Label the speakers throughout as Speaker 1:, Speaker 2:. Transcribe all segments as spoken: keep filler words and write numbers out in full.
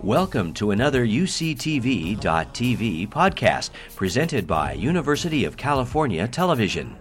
Speaker 1: Welcome to another U C T V dot T V podcast presented by University of California Television.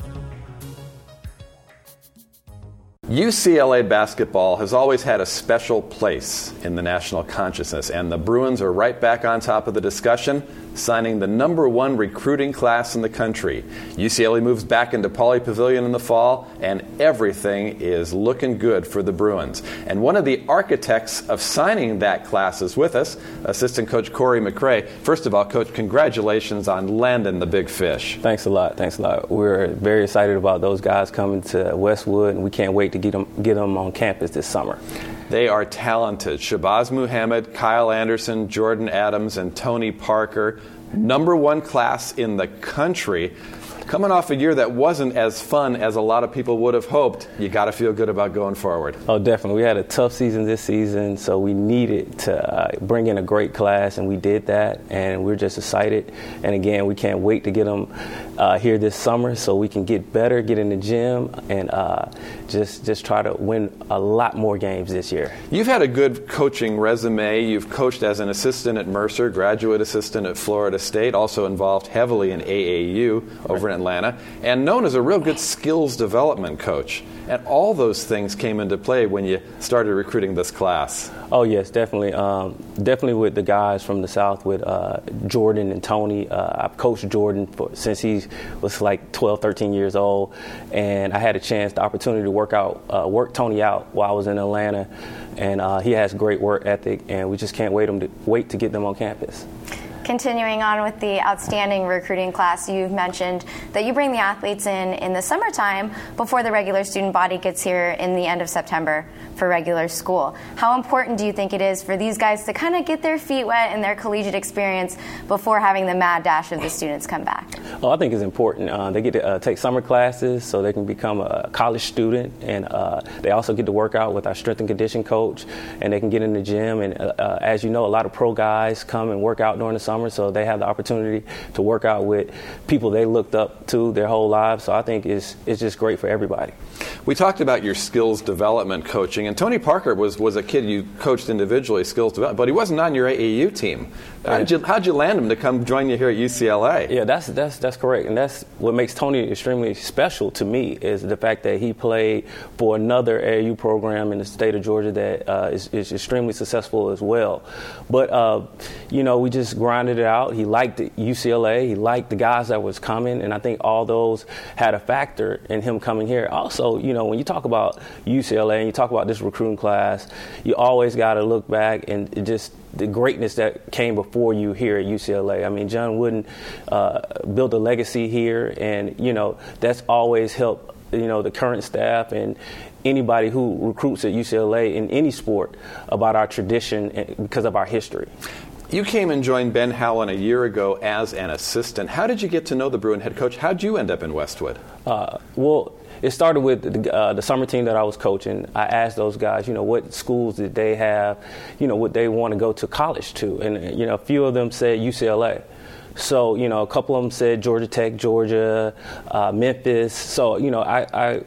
Speaker 2: U C L A basketball has always had a special place in the national consciousness, and the Bruins are right back on top of the discussion, signing the number one recruiting class in the country. U C L A moves back into Pauley Pavilion in the fall, and everything is looking good for the Bruins. And one of the architects of signing that class is with us, assistant coach Corey McRae. First of all, Coach, congratulations on landing the big fish.
Speaker 3: Thanks a lot. Thanks a lot. We're very excited about those guys coming to Westwood, and we can't wait to get them, get them on campus this summer.
Speaker 2: They are talented. Shabazz Muhammad, Kyle Anderson, Jordan Adams, and Tony Parker. Number one class in the country. Coming off a year that wasn't as fun as a lot of people would have hoped, you got to feel good about going forward.
Speaker 3: Oh, definitely. We had a tough season this season, so we needed to uh, bring in a great class, and we did that, and we're just excited. And again, we can't wait to get them uh, here this summer so we can get better, get in the gym, and uh, just just try to win a lot more games this year.
Speaker 2: You've had a good coaching resume. You've coached as an assistant at Mercer, graduate assistant at Florida State, also involved heavily in A A U over in Atlanta, and known as a real good skills development coach. And all those things came into play when you started recruiting this class.
Speaker 3: Oh, yes, definitely. Um, definitely with the guys from the South, with uh, Jordan and Tony. Uh, I've coached Jordan for, since he was like twelve, thirteen years old. And I had a chance, the opportunity to work out, uh, work Tony out while I was in Atlanta. And uh, he has great work ethic, and we just can't wait, him to, wait to get them on campus.
Speaker 4: Continuing on with the outstanding recruiting class, you've mentioned that you bring the athletes in in the summertime before the regular student body gets here in the end of September for regular school. How important do you think it is for these guys to kind of get their feet wet in their collegiate experience before having the mad dash of the students come back?
Speaker 3: Well, I think it's important. Uh, they get to uh, take summer classes so they can become a college student, and uh, they also get to work out with our strength and condition coach, and they can get in the gym. And uh, uh, as you know, a lot of pro guys come and work out during the summer, so they have the opportunity to work out with people they looked up to their whole lives. So I think it's it's just great for everybody.
Speaker 2: We talked about your skills development coaching, and Tony Parker was, was a kid you coached individually, skills development, but he wasn't on your A A U team. How'd you, how'd you land him to come join you here at U C L A?
Speaker 3: Yeah, that's that's that's correct, and that's what makes Tony extremely special to me is the fact that he played for another A A U program in the state of Georgia that uh, is, is extremely successful as well. But uh, you know, we just grinded it out. He liked U C L A. He liked the guys that was coming, and I think all those had a factor in him coming here. Also, you know, when you talk about U C L A and you talk about this recruiting class, you always got to look back and just the greatness that came before you here at U C L A. I mean, John Wooden uh, built a legacy here, and, you know, that's always helped, you know, the current staff and anybody who recruits at U C L A in any sport about our tradition because of our history.
Speaker 2: You came and joined Ben Howland a year ago as an assistant. How did you get to know the Bruin head coach? How did you end up in Westwood?
Speaker 3: Uh, well, it started with the, uh, the summer team that I was coaching. I asked those guys, you know, what schools did they have, you know, what they want to go to college to. And, you know, a few of them said U C L A. So, you know, a couple of them said Georgia Tech, Georgia, uh, Memphis. So, you know, I, I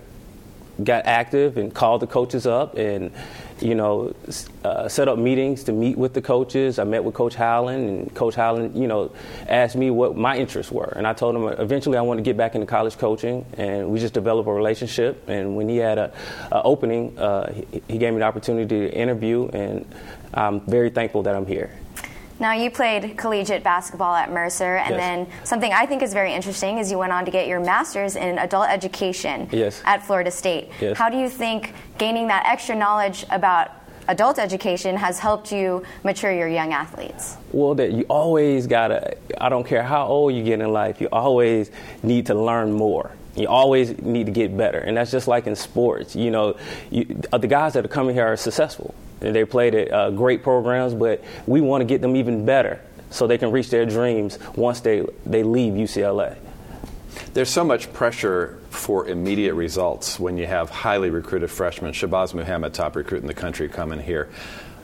Speaker 3: got active and called the coaches up and, you know, uh, set up meetings to meet with the coaches. I met with Coach Howland, and Coach Howland, you know, asked me what my interests were. And I told him eventually I wanted to get back into college coaching, and we just developed a relationship. And when he had a, a opening, uh, he, he gave me the opportunity to interview, and I'm very thankful that I'm here.
Speaker 4: Now, you played collegiate basketball at Mercer, and
Speaker 3: yes.
Speaker 4: then something I think is very interesting is you went on to get your master's in adult education
Speaker 3: yes.
Speaker 4: at Florida State.
Speaker 3: Yes.
Speaker 4: How do you think gaining that extra knowledge about adult education has helped you mature your young athletes?
Speaker 3: Well, that you always gotta, I don't care how old you get in life, you always need to learn more. You always need to get better, and that's just like in sports. You know, you, the guys that are coming here are successful. They played at uh, great programs, but we want to get them even better so they can reach their dreams once they, they leave U C L A.
Speaker 2: There's so much pressure for immediate results when you have highly recruited freshmen. Shabazz Muhammad, top recruit in the country, coming here.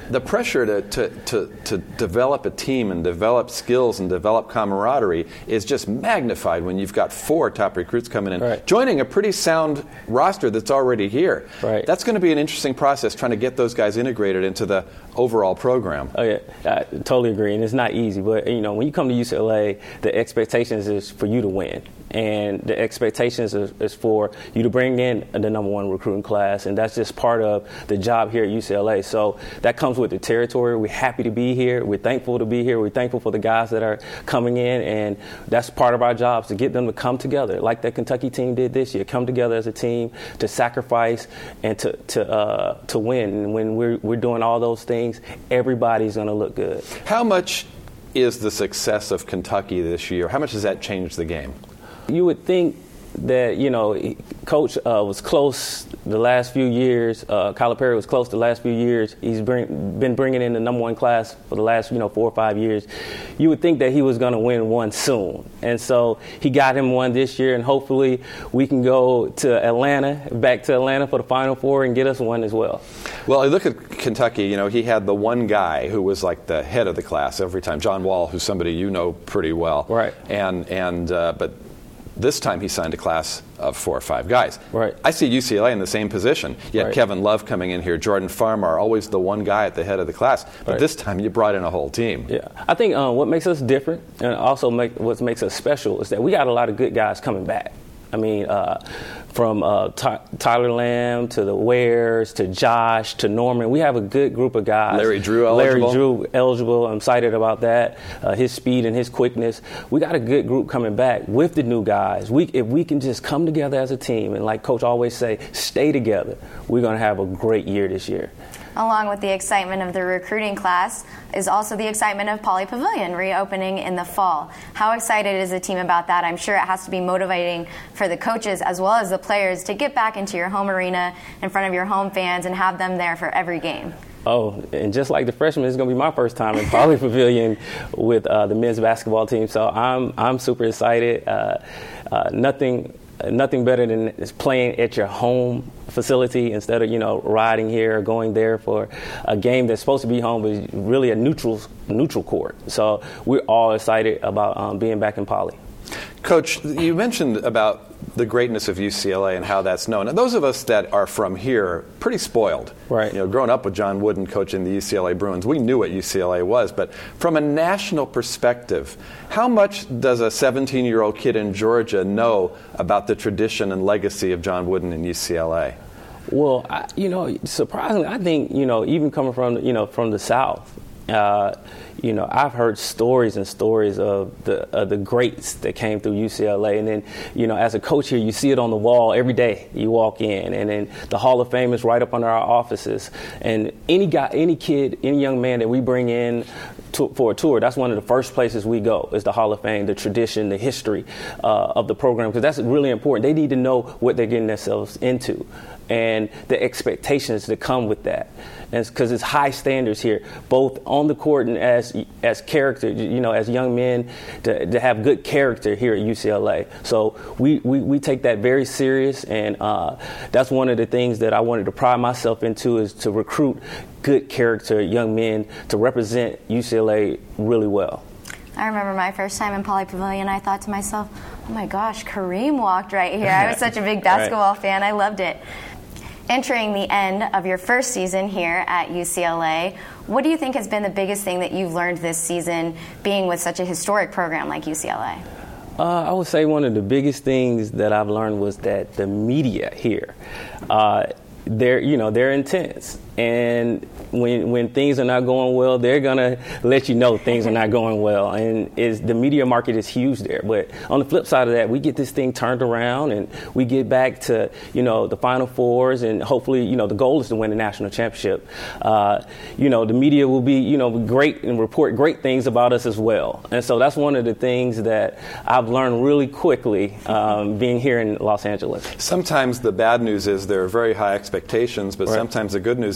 Speaker 2: the pressure to, to, to, to develop a team and develop skills and develop camaraderie is just magnified when you've got four top recruits coming in,
Speaker 3: right.
Speaker 2: joining a pretty sound roster that's already here.
Speaker 3: Right.
Speaker 2: That's going to be an interesting process trying to get those guys integrated into the overall program.
Speaker 3: Oh yeah, I totally agree, and it's not easy. But you know, when you come to U C L A, the expectations is for you to win, and the expectations is, is for you to bring in the number one recruiting class, and that's just part of the job here at U C L A. So that comes with the territory. We're happy to be here. We're thankful to be here. We're thankful for the guys that are coming in, and that's part of our jobs to get them to come together, like that Kentucky team did this year. Come together as a team to sacrifice and to to uh, to win. And when we're we're doing all those things, everybody's going to look good.
Speaker 2: How much is the success of Kentucky this year? How much has that changed the game?
Speaker 3: You would think that, you know, Coach uh, was close the last few years. Uh, Calipari was close the last few years. He's bring, been bringing in the number one class for the last, you know, four or five years. You would think that he was going to win one soon. And so he got him one this year, and hopefully we can go to Atlanta, back to Atlanta for the Final Four and get us one as well.
Speaker 2: Well, I look at Kentucky, you know, he had the one guy who was like the head of the class every time, John Wall, who's somebody you know pretty well.
Speaker 3: Right.
Speaker 2: And, and uh, but this time he signed a class of four or five guys.
Speaker 3: Right.
Speaker 2: I see U C L A in the same position. You had
Speaker 3: right.
Speaker 2: Kevin Love coming in here, Jordan Farmar, always the one guy at the head of the class. But
Speaker 3: right.
Speaker 2: this time you brought in a whole team.
Speaker 3: Yeah, I think um, what makes us different and also make, what makes us special is that we got a lot of good guys coming back. I mean, uh, from uh, Ty- Tyler Lamb to the Wares to Josh to Norman, we have a good group of guys.
Speaker 2: Larry Drew eligible.
Speaker 3: Larry Drew eligible. I'm excited about that. Uh, his speed and his quickness. We got a good group coming back with the new guys. We, if we can just come together as a team and, like Coach always say, stay together, we're going to have a great year this year.
Speaker 4: Along with the excitement of the recruiting class is also the excitement of Pauley Pavilion reopening in the fall. How excited is the team about that? I'm sure it has to be motivating for the coaches as well as the players to get back into your home arena in front of your home fans and have them there for every game.
Speaker 3: Oh, and just like the freshmen, it's going to be my first time in Pauley Pavilion with uh, the men's basketball team. So I'm I'm super excited. Uh, uh, nothing. Nothing better than playing at your home facility instead of, you know, riding here or going there for a game that's supposed to be home, but is really a neutral neutral court. So we're all excited about um, being back in Pauley.
Speaker 2: Coach, you mentioned about the greatness of U C L A and how that's known. And those of us that are from here are pretty spoiled.
Speaker 3: Right.
Speaker 2: You know, growing up with John Wooden coaching the U C L A Bruins, we knew what U C L A was. But from a national perspective, how much does a seventeen-year-old kid in Georgia know about the tradition and legacy of John Wooden in U C L A?
Speaker 3: Well, I, you know, surprisingly, I think, you know, even coming from, you know, from the South, uh, you know, I've heard stories and stories of the uh, the greats that came through U C L A. And then, you know, as a coach here, you see it on the wall every day you walk in. And then the Hall of Fame is right up under our offices. And any guy, any kid, any young man that we bring in to, for a tour, that's one of the first places we go is the Hall of Fame, the tradition, the history uh, of the program, because that's really important. They need to know what they're getting themselves into and the expectations that come with that. And because it's high standards here, both on the court and as as character, you know, as young men, to, to have good character here at U C L A. So we, we, we take that very serious, and uh, that's one of the things that I wanted to pride myself into is to recruit good character young men to represent U C L A really well.
Speaker 4: I remember my first time in Pauley Pavilion, I thought to myself, oh my gosh, Kareem walked right here. I was such a big basketball right. fan. I loved it. Entering the end of your first season here at U C L A, what do you think has been the biggest thing that you've learned this season being with such a historic program like U C L A?
Speaker 3: Uh, I would say one of the biggest things that I've learned was that the media here, uh, they're, you know, they're intense. And when when things are not going well, they're going to let you know things are not going well. And is the media market is huge there. But on the flip side of that, we get this thing turned around and we get back to, you know, the Final Fours, and hopefully, you know, the goal is to win the national championship. Uh, you know, the media will be, you know, great and report great things about us as well. And so that's one of the things that I've learned really quickly um, being here in Los Angeles.
Speaker 2: Sometimes the bad news is there are very high expectations, but
Speaker 3: right.
Speaker 2: sometimes the good news is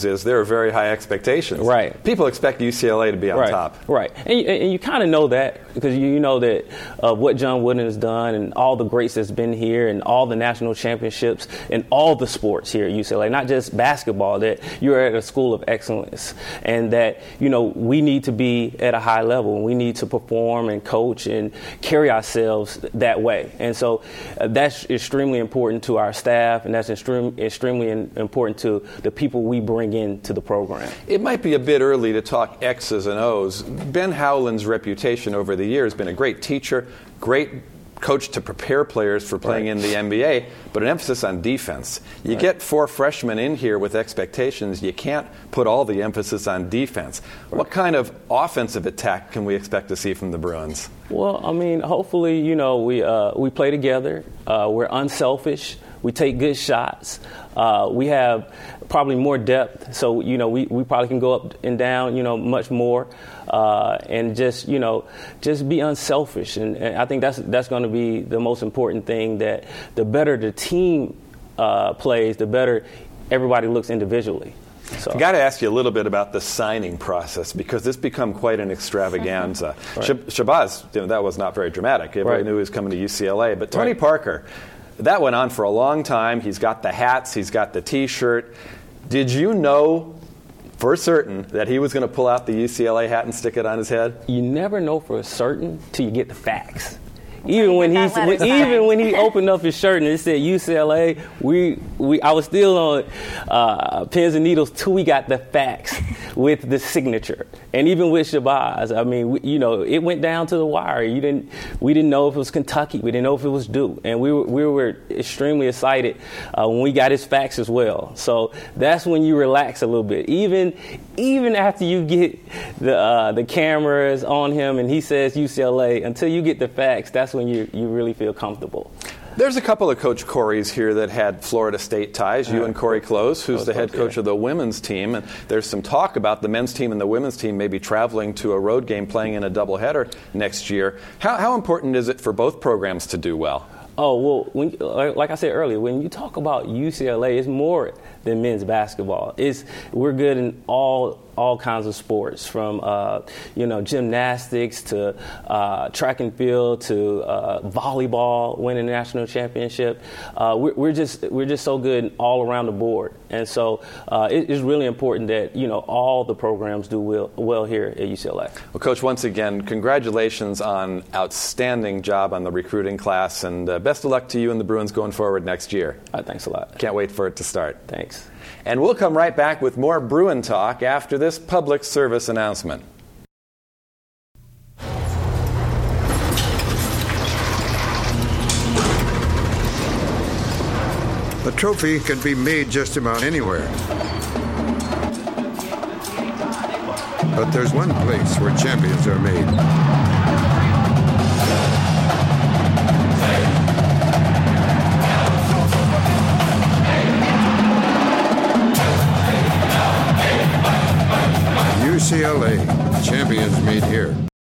Speaker 2: is there are very high expectations.
Speaker 3: Right.
Speaker 2: People expect U C L A to be on
Speaker 3: right.
Speaker 2: top.
Speaker 3: Right. And, you- and you kind of know that because you, you know that uh, what John Wooden has done and all the greats that's been here and all the national championships and all the sports here at U C L A, not just basketball, that you're at a school of excellence and that, you know, we need to be at a high level and we need to perform and coach and carry ourselves that way. And so uh, that's extremely important to our staff, and that's extreme, extremely in, important to the people we bring into the program.
Speaker 2: It might be a bit early to talk X's and O's. Ben Howland's reputation over the years has been a great teacher, great coach to prepare players for playing
Speaker 3: Right.
Speaker 2: in the N B A, but an emphasis on defense. You
Speaker 3: Right.
Speaker 2: get four freshmen in here with expectations. You can't put all the emphasis on defense.
Speaker 3: Right.
Speaker 2: What kind of offensive attack can we expect to see from the Bruins?
Speaker 3: Well, I mean, hopefully, you know, we uh, we play together. Uh, we're unselfish. We take good shots. Uh, we have probably more depth, so you know, we, we probably can go up and down, you know, much more, uh, and just you know, just be unselfish. And, and I think that's that's going to be the most important thing. That the better the team uh, plays, the better everybody looks individually. So.
Speaker 2: I got to ask you a little bit about the signing process because this become quite an extravaganza.
Speaker 3: Right.
Speaker 2: Shab- Shabazz, you know, that was not very dramatic. Everybody
Speaker 3: Right.
Speaker 2: knew he was coming to U C L A. But Tony
Speaker 3: Right.
Speaker 2: Parker, that went on for a long time. He's got the hats. He's got the T-shirt. Did you know for certain that he was going to pull out the U C L A hat and stick it on his head?
Speaker 3: You never know for certain till you get the facts. Even when he
Speaker 4: That letter
Speaker 3: when,
Speaker 4: signed.
Speaker 3: even when he opened up his shirt and it said U C L A, we we I was still on uh, pins and needles till we got the facts with the signature. And even with Shabazz, I mean, we, you know, it went down to the wire. You didn't we didn't know if it was Kentucky. We didn't know if it was Duke, and we were we were extremely excited uh, when we got his facts as well. So that's when you relax a little bit. Even even after you get the uh, the cameras on him and he says U C L A, until you get the facts, that's when you you really feel comfortable.
Speaker 2: There's a couple of Coach Corey's here that had Florida State ties. You
Speaker 3: Yeah.
Speaker 2: and Corey Close, who's
Speaker 3: Close,
Speaker 2: the head
Speaker 3: yeah.
Speaker 2: coach of the women's team. And there's some talk about the men's team and the women's team maybe traveling to a road game playing in a doubleheader next year. How, how important is it for both programs to do well?
Speaker 3: Oh, well, when, like, like I said earlier, when you talk about U C L A, it's more than men's basketball. It's we're good in all all kinds of sports, from uh, you know gymnastics to uh, track and field to uh, volleyball, winning the national championship. Uh, we're, we're just we're just so good all around the board, and so uh, it, it's really important that you know all the programs do well well here at U C L A.
Speaker 2: Well, Coach, once again, congratulations on outstanding job on the recruiting class, and uh, best of luck to you and the Bruins going forward next year.
Speaker 3: All right, thanks a lot.
Speaker 2: Can't wait for it to start.
Speaker 3: Thanks.
Speaker 2: And we'll come right back with more Bruin talk after this public service announcement.
Speaker 5: A trophy can be made just about anywhere. But there's one place where champions are made. U C L A, champions made here.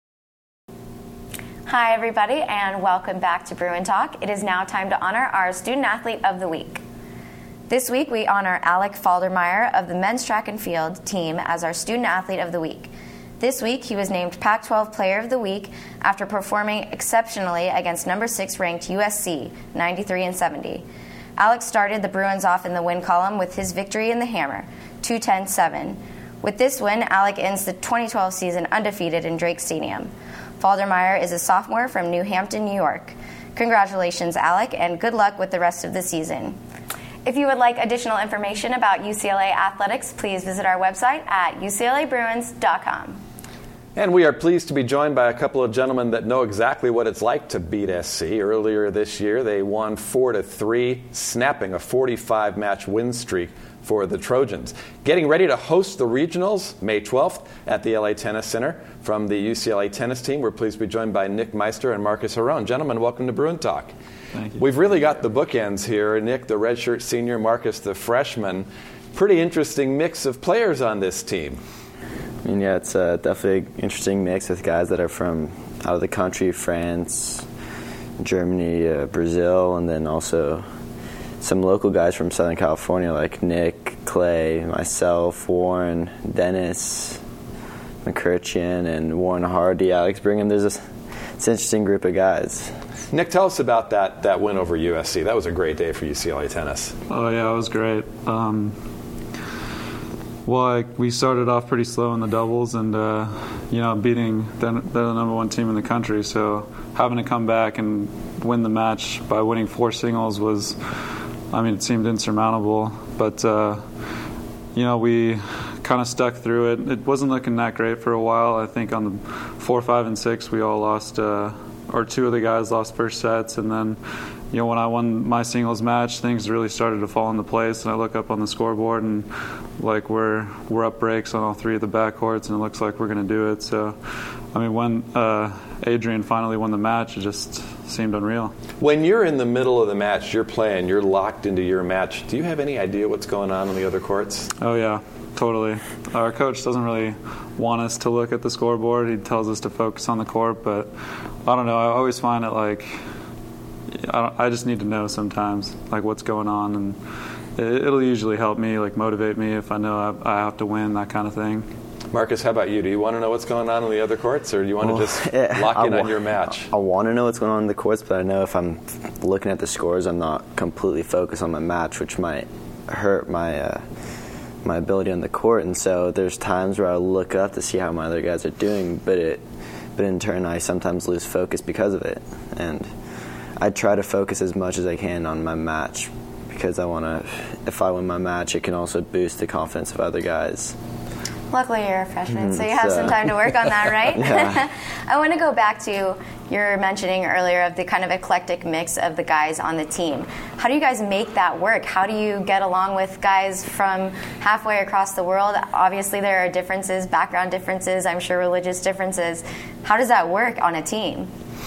Speaker 4: Hi, everybody, and welcome back to Bruin Talk. It is now time to honor our Student Athlete of the Week. This week, we honor Alec Faldermeyer of the men's track and field team as our Student Athlete of the Week. This week, he was named Pac twelve Player of the Week after performing exceptionally against number six ranked U S C, ninety-three and seventy. Alex started the Bruins off in the win column with his victory in the Hammer, two ten seven. With this win, Alec ends the twenty twelve season undefeated in Drake Stadium. Faldermeyer is a sophomore from New Hampton, New York. Congratulations, Alec, and good luck with the rest of the season. If you would like additional information about U C L A athletics, please visit our website at U C L A Bruins dot com.
Speaker 2: And we are pleased to be joined by a couple of gentlemen that know exactly what it's like to beat S C. Earlier this year, they won four to three, snapping a forty-five match win streak for the Trojans. Getting ready to host the regionals May twelfth at the L A Tennis Center. From the U C L A tennis team, we're pleased to be joined by Nick Meister and Marcus Harron. Gentlemen, welcome to Bruin Talk.
Speaker 6: Thank you.
Speaker 2: We've really got the bookends here. Nick, the redshirt senior, Marcus, the freshman. Pretty interesting mix of players on this team.
Speaker 6: I mean, yeah, it's uh, definitely an interesting mix with guys that are from out of the country, France, Germany, uh, Brazil, and then also some local guys from Southern California like Nick, Clay, myself, Warren, Dennis, McCurcheon, and Warren Hardy, Alex Brigham. There's this it's an interesting group of guys.
Speaker 2: Nick, tell us about that, that win over U S C. That was a great day for U C L A tennis.
Speaker 7: Oh, yeah, it was great. Um, well, like, we started off pretty slow in the doubles and, uh, you know, beating they're, they're the number one team in the country. So having to come back and win the match by winning four singles was, I mean, it seemed insurmountable. But, uh, you know, we kind of stuck through it. It wasn't looking that great for a while. I think on the four, five, and six, we all lost uh, – or two of the guys lost first sets, and then, you know, when I won my singles match, things really started to fall into place. And I look up on the scoreboard, and like we're we're up breaks on all three of the backcourts, and it looks like we're going to do it. So, I mean, when uh, Adrian finally won the match, it just seemed unreal.
Speaker 2: When you're in the middle of the match, you're playing, you're locked into your match. Do you have any idea what's going on on the other courts?
Speaker 7: Oh yeah, totally. Our coach doesn't really want us to look at the scoreboard. He tells us to focus on the court, but I don't know. I always find it like I, don't, I just need to know sometimes, like what's going on, and it, it'll usually help me, like motivate me if I know I, I have to win, that kind of thing.
Speaker 2: Marcus, how about you? Do you want to know what's going on on the other courts, or do you want well, to just lock in
Speaker 6: wa-
Speaker 2: on your match?
Speaker 6: I want to know what's going on in the courts, but I know if I'm looking at the scores, I'm not completely focused on my match, which might hurt my uh, my ability on the court. And so there's times where I look up to see how my other guys are doing, but it but in turn I sometimes lose focus because of it. And I try to focus as much as I can on my match, because I want to, if I win my match, it can also boost the confidence of other guys.
Speaker 4: Luckily, you're a freshman,
Speaker 6: Mm,
Speaker 4: so you have
Speaker 6: so.
Speaker 4: some time to work on that, right?
Speaker 6: Yeah.
Speaker 4: I want to go back to your mentioning earlier of the kind of eclectic mix of the guys on the team. How do you guys make that work? How do you get along with guys from halfway across the world? Obviously, there are differences, background differences, I'm sure religious differences. How does that work on a team?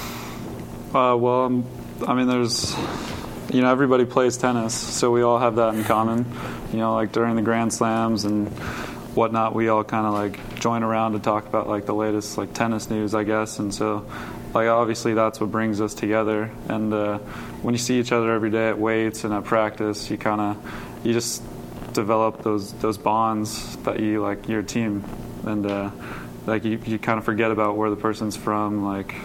Speaker 7: Uh, well, um, I mean, there's, you know, everybody plays tennis, so we all have that in common. You know, like during the Grand Slams and whatnot, we all kind of like join around to talk about like the latest like tennis news, I guess. And so, like, obviously that's what brings us together. And uh, when you see each other every day at weights and at practice, you kind of you just develop those those bonds that you like your team, and uh, like you you kind of forget about where the person's from, like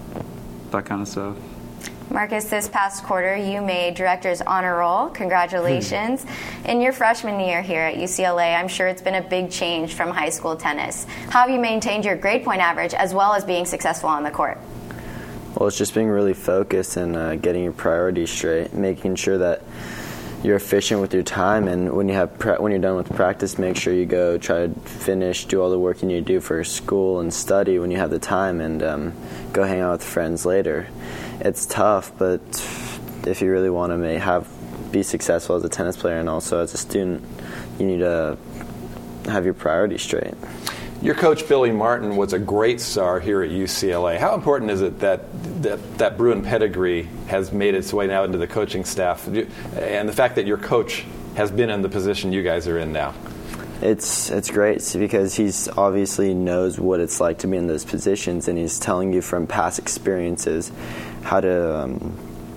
Speaker 7: that kind of stuff.
Speaker 4: Marcus, this past quarter, you made Director's Honor Roll. Congratulations. In your freshman year here at U C L A, I'm sure it's been a big change from high school tennis. How have you maintained your grade point average as well as being successful on the court?
Speaker 6: Well, it's just being really focused and uh, getting your priorities straight, making sure that you're efficient with your time, and when you have pra- when you're done with practice, make sure you go try to finish, do all the work you need to do for school and study when you have the time, and um, go hang out with friends later. It's tough, but if you really want to make, have be successful as a tennis player and also as a student, you need to have your priorities straight.
Speaker 2: Your coach, Billy Martin, was a great star here at U C L A. How important is it that that, that Bruin pedigree has made its way now into the coaching staff, and the fact that your coach has been in the position you guys are in now?
Speaker 6: It's it's great because he's obviously knows what it's like to be in those positions, and he's telling you from past experiences how to um,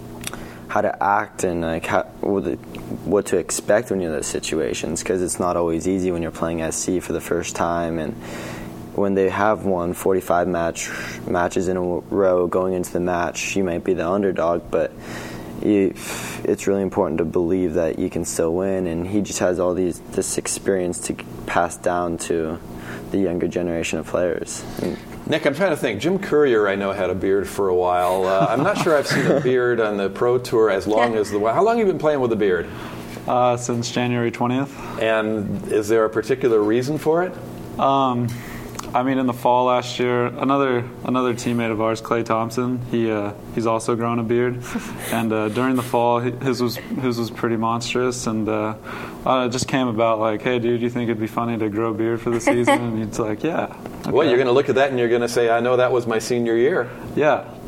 Speaker 6: how to act and like how, what to expect when you're in those situations, because it's not always easy when you're playing S C for the first time, and when they have won forty-five match matches in a row going into the match, you might be the underdog, but you, it's really important to believe that you can still win, and he just has all these this experience to pass down to the younger generation of players. And
Speaker 2: Nick, I'm trying to think. Jim Courier, I know, had a beard for a while. Uh, I'm not sure I've seen a beard on the Pro Tour as long as the one. How long have you been playing with a beard?
Speaker 7: Uh, since January twentieth.
Speaker 2: And is there a particular reason for it?
Speaker 7: Um, I mean, in the fall last year, another another teammate of ours, Clay Thompson, he uh, he's also grown a beard, and uh, during the fall, his was his was pretty monstrous, and uh, uh, it just came about like, hey, dude, you think it'd be funny to grow a beard for the season? And he's like, yeah. Okay.
Speaker 2: Well, you're going to look at that and you're going to say, I know that was my senior year.
Speaker 7: Yeah,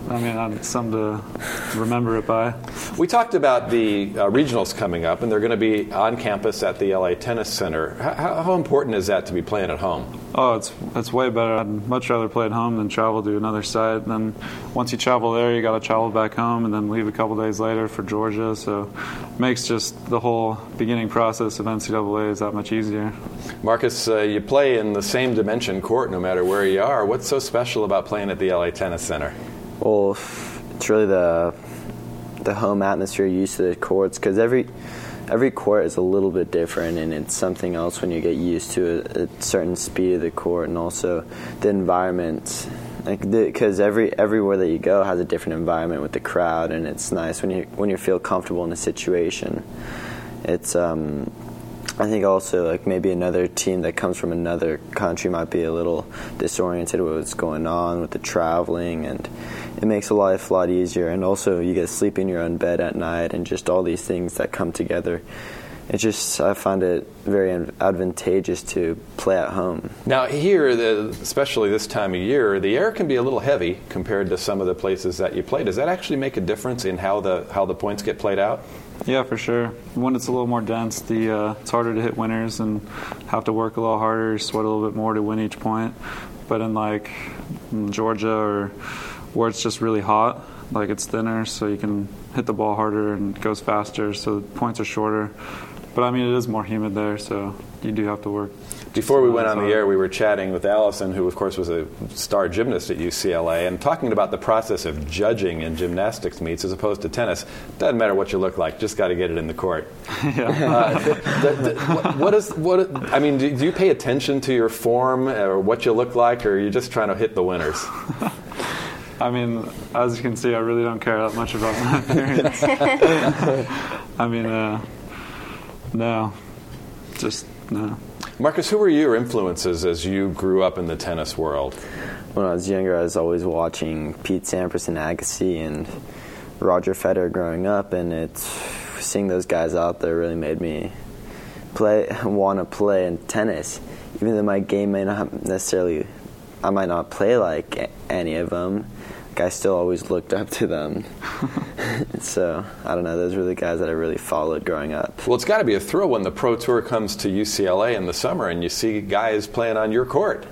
Speaker 7: I mean, it's something to remember it by.
Speaker 2: We talked about the uh, regionals coming up, and they're going to be on campus at the L A Tennis Center. How, how important is that to be playing at home?
Speaker 7: Oh, it's it's way better. I'd much rather play at home than travel to another site. And then once you travel there, you got to travel back home and then leave a couple days later for Georgia. So it makes just the whole beginning process of N C double A is that much easier.
Speaker 2: Marcus, uh, you play in the same dimension court no matter where you are. What's so special about playing at the L A Tennis Center?
Speaker 6: Well, it's really the the home atmosphere, used to the courts, because every every court is a little bit different, and it's something else when you get used to a, a certain speed of the court, and also the environment. Like, because every everywhere that you go has a different environment with the crowd, and it's nice when you when you feel comfortable in a situation. It's um. I think also like maybe another team that comes from another country might be a little disoriented with what's going on with the traveling, and it makes life a lot easier. And also you get to sleep in your own bed at night, and just all these things that come together. It just, I find it very advantageous to play at home.
Speaker 2: Now here, the, especially this time of year, the air can be a little heavy compared to some of the places that you play. Does that actually make a difference in how the how the points get played out?
Speaker 7: Yeah, for sure. When it's a little more dense, the uh, it's harder to hit winners and have to work a little harder, sweat a little bit more to win each point. But in like in Georgia or where it's just really hot, like it's thinner, so you can hit the ball harder and it goes faster, so the points are shorter. But I mean, it is more humid there, so you do have to work.
Speaker 2: Before we went on the air, we were chatting with Allison, who, of course, was a star gymnast at U C L A, and talking about the process of judging in gymnastics meets as opposed to tennis. Doesn't matter what you look like, just got to get it in the court.
Speaker 7: Yeah.
Speaker 2: Uh, the, the, what, what is what? I mean, do, do you pay attention to your form or what you look like, or are you just trying to hit the winners?
Speaker 7: I mean, as you can see, I really don't care that much about my appearance. I mean, uh, no, just no.
Speaker 2: Marcus, who were your influences as you grew up in the tennis world?
Speaker 6: When I was younger, I was always watching Pete Sampras and Agassi and Roger Federer growing up, and it's seeing those guys out there really made me play, want to play in tennis, even though my game may not necessarily, I might not play like any of them. I still always looked up to them. So, I don't know, those were the guys that I really followed growing up.
Speaker 2: Well, it's got to be a thrill when the Pro Tour comes to U C L A in the summer and you see guys playing on your court.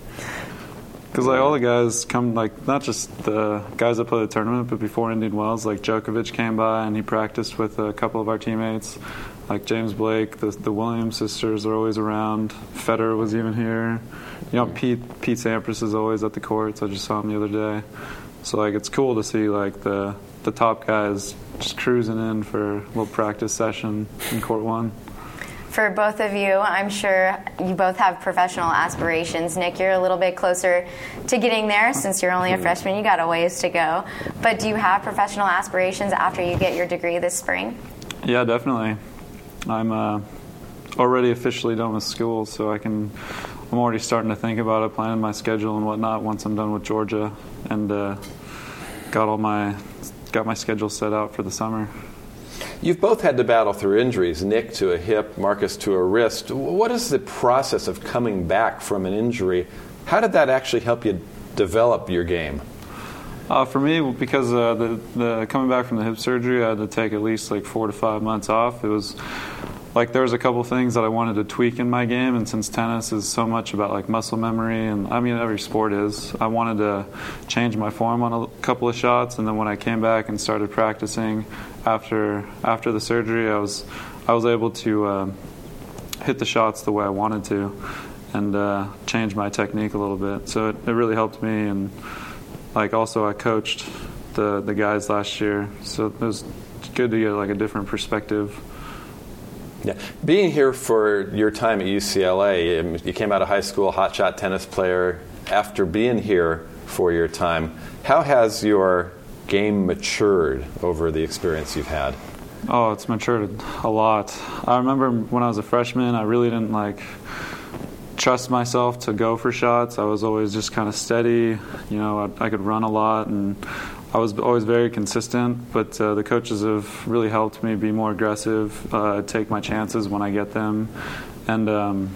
Speaker 7: Because like all the guys come, like not just the guys that play the tournament, but before Indian Wells, like Djokovic came by and he practiced with a couple of our teammates. Like James Blake, the, the Williams sisters are always around. Federer was even here. You know, Pete Pete Sampras is always at the courts. I just saw him the other day. So like it's cool to see like the the top guys just cruising in for a little practice session in court one.
Speaker 4: For both of you, I'm sure you both have professional aspirations. Nick, you're a little bit closer to getting there since you're only a freshman. You got a ways to go. But do you have professional aspirations after you get your degree this spring?
Speaker 7: Yeah, definitely. I'm uh, already officially done with school, so I can. I'm already starting to think about it, planning my schedule and whatnot once I'm done with Georgia, and uh, got all my got my schedule set out for the summer.
Speaker 2: You've both had to battle through injuries, Nick to a hip, Marcus to a wrist. What is the process of coming back from an injury? How did that actually help you develop your game?
Speaker 7: Uh, for me, because uh, the, the coming back from the hip surgery, I had to take at least like four to five months off. It was like there was a couple things that I wanted to tweak in my game, and since tennis is so much about like muscle memory, and I mean every sport is, I wanted to change my form on a couple of shots. And then when I came back and started practicing after after the surgery, I was I was able to uh, hit the shots the way I wanted to, and uh, change my technique a little bit. So it, it really helped me. And like also I coached the the guys last year, so it was good to get like a different perspective.
Speaker 2: Yeah, being here for your time at U C L A, you came out of high school, hotshot tennis player. After being here for your time, how has your game matured over the experience you've had?
Speaker 7: Oh, it's matured a lot. I remember when I was a freshman, I really didn't like trust myself to go for shots. I was always just kind of steady. You know, I, I could run a lot, and I was always very consistent, but uh, the coaches have really helped me be more aggressive, uh, take my chances when I get them. And um,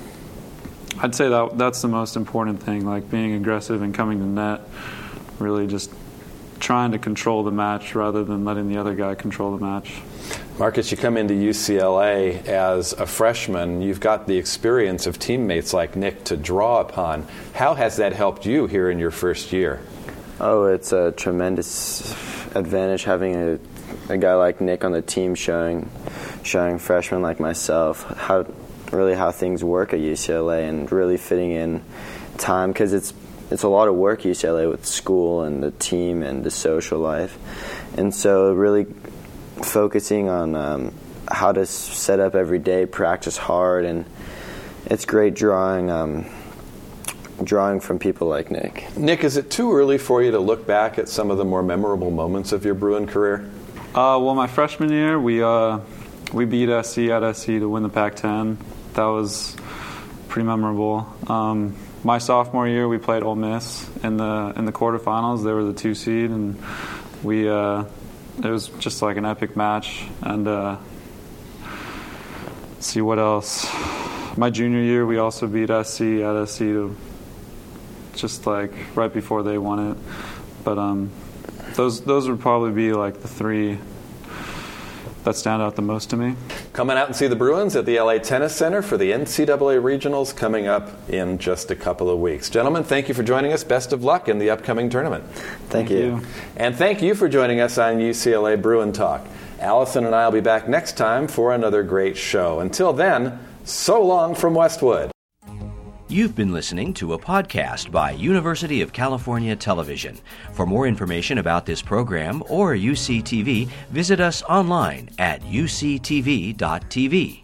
Speaker 7: I'd say that that's the most important thing, like being aggressive and coming to net really just trying to control the match rather than letting the other guy control the match.
Speaker 2: Marcus, you come into U C L A as a freshman. You've got the experience of teammates like Nick to draw upon. How has that helped you here in your first year?
Speaker 6: Oh, it's a tremendous advantage having a, a guy like Nick on the team showing showing freshmen like myself how really how things work at U C L A and really fitting in time, because it's it's a lot of work, U C L A, with school and the team and the social life. And so really focusing on um, how to set up every day, practice hard, and it's great drawing um, drawing from people like Nick.
Speaker 2: Nick, is it too early for you to look back at some of the more memorable moments of your Bruin career?
Speaker 7: Uh, well, my freshman year, we uh, we beat S C at S C to win the Pac ten. That was pretty memorable. Um, my sophomore year, we played Ole Miss in the in the quarterfinals. They were the two seed, and we uh, it was just like an epic match. And uh, let's see what else. My junior year, we also beat S C at S C to just like right before they won it. But um, those those would probably be like the three that stand out the most to me.
Speaker 2: Come on out and see the Bruins at the L A Tennis Center for the N C double A Regionals coming up in just a couple of weeks. Gentlemen, thank you for joining us. Best of luck in the upcoming tournament.
Speaker 6: Thank, thank you. you.
Speaker 2: And thank you for joining us on U C L A Bruin Talk. Allison and I will be back next time for another great show. Until then, so long from Westwood.
Speaker 1: You've been listening to a podcast by University of California Television. For more information about this program or U C T V, visit us online at U C T V dot T V.